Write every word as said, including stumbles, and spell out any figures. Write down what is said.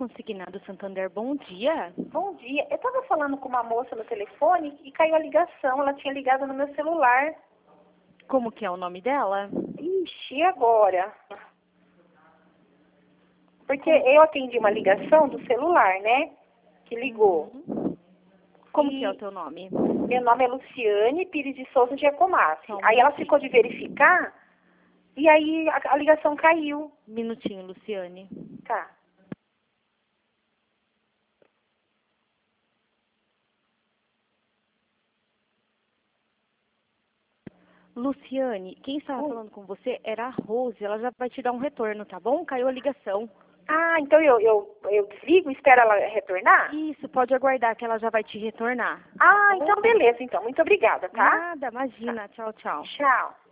Consignado Santander, bom dia. Bom dia. Eu estava falando com uma moça no telefone e caiu a ligação. Ela tinha ligado no meu celular. Como que é o nome dela? Ixi, e agora? Porque eu atendi uma ligação do celular, né? Que ligou. Uhum. Como E que é o teu nome? meu nome é Luciane Pires de Souza Giacomassi. Só um Aí ela minutinho. ficou de verificar e aí a, a ligação caiu. Minutinho, Luciane. Tá. Luciane, quem estava Oi. falando com você era a Rose. Ela já vai te dar um retorno, tá bom? Caiu a ligação. Ah, então eu, eu, eu desligo e espero ela retornar? Isso, pode aguardar que ela já vai te retornar. Ah, então beleza, então. Muito obrigada, tá? Nada, imagina. Tchau, tchau. Tchau.